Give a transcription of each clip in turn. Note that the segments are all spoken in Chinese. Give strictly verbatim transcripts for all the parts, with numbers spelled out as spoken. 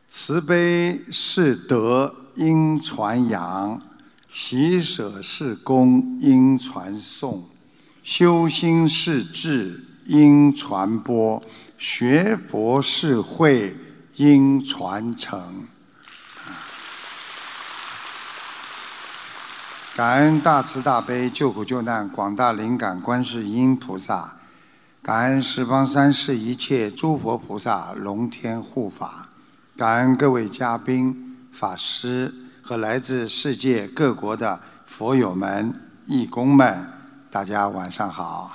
慈悲是德应传扬，喜舍是功应传颂，修心是智应传播，学佛是慧应传承。感恩大慈大悲救苦救难广大灵感观世音菩萨，感恩十方三世一切诸佛菩萨龙天护法，感恩各位嘉宾、法师和来自世界各国的佛友们、义工们，大家晚上好。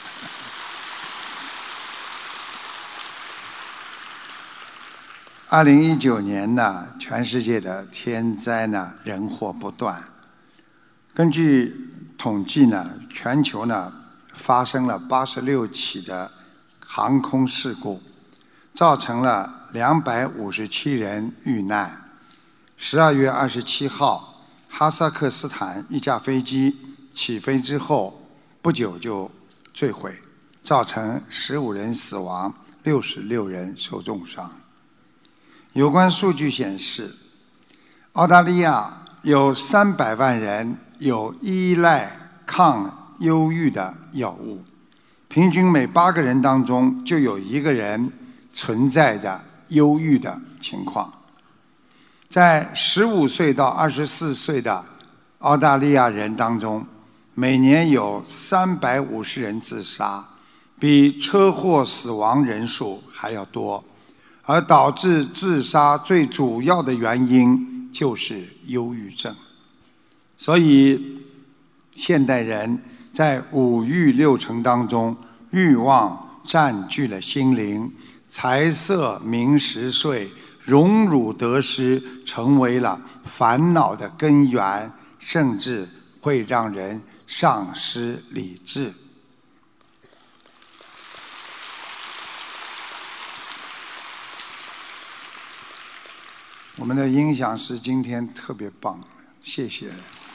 二零一九年呢，全世界的天灾呢，人祸不断。根据统计呢，全球呢发生了八十六起的航空事故，造成了两百五十七人遇难。十二月二十七号，哈萨克斯坦一架飞机起飞之后不久就坠毁，造成十五人死亡，六十六人受重伤。有关数据显示，澳大利亚有三百万人有依赖抗忧郁的药物，平均每八个人当中就有一个人存在着忧郁的情况。在十五岁到二十四岁的澳大利亚人当中，每年有三百五十人自杀，比车祸死亡人数还要多。而导致自杀最主要的原因就是忧郁症。所以现代人在五欲六尘当中，欲望占据了心灵，财色名食睡、荣辱得失成为了烦恼的根源，甚至会让人丧失理智。我们的音响师今天特别棒，谢谢。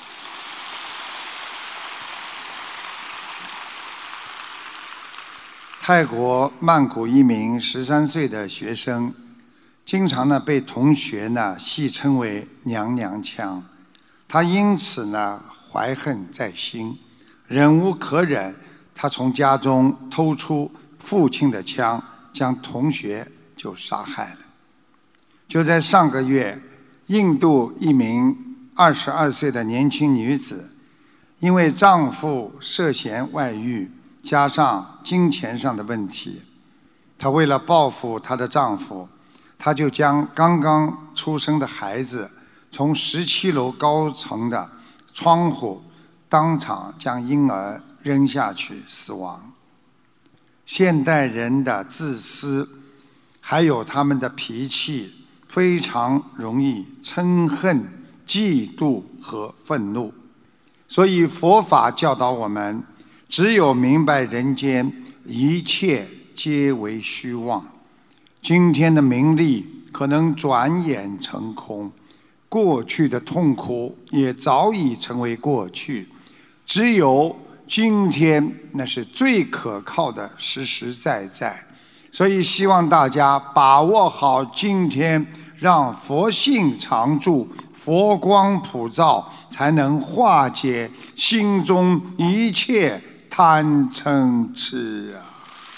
泰国曼谷一名十三岁的学生，经常呢被同学呢戏称为娘娘腔，他因此呢怀恨在心，忍无可忍，他从家中偷出父亲的枪，将同学就杀害了。就在上个月，印度一名二十二岁的年轻女子，因为丈夫涉嫌外遇，加上金钱上的问题，她为了报复她的丈夫，她就将刚刚出生的孩子从十七楼高层的窗户当场将婴儿扔下去死亡。现代人的自私，还有他们的脾气，非常容易嗔恨、嫉妒和愤怒。所以佛法教导我们，只有明白人间一切皆为虚妄，今天的名利可能转眼成空，过去的痛苦也早已成为过去，只有今天那是最可靠的实实在在。所以希望大家把握好今天，让佛性常驻，佛光普照，才能化解心中一切贪嗔痴啊！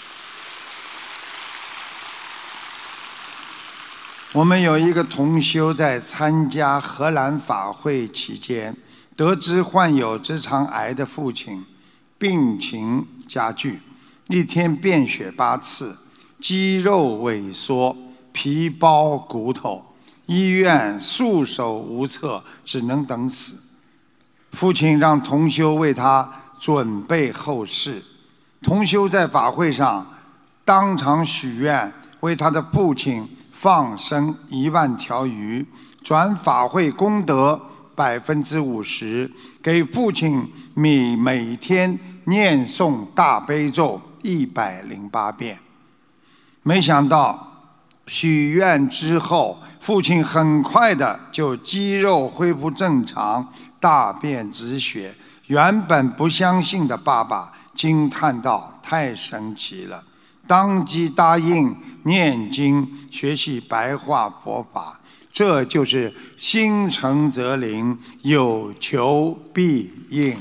我们有一个同修在参加荷兰法会期间，得知患有直肠癌的父亲病情加剧，一天便血八次，肌肉萎缩，皮包骨头，医院束手无策，只能等死。父亲让同修为他准备后事，同修在法会上当场许愿，为他的父亲放生一万条鱼，转法会功德百分之五十，给父亲每每天念诵大悲咒一百零八遍。没想到许愿之后，父亲很快的就肌肉恢复正常，大便止血。原本不相信的爸爸惊叹道：太神奇了！ 当即答应念经学习白话佛法。这就是心诚则灵，有求必应。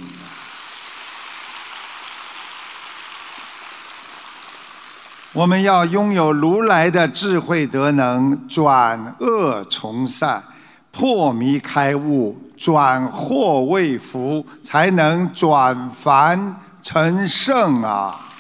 我们要拥有如来的智慧德能，转恶从善，破迷开悟，转祸为福，才能转凡成圣啊！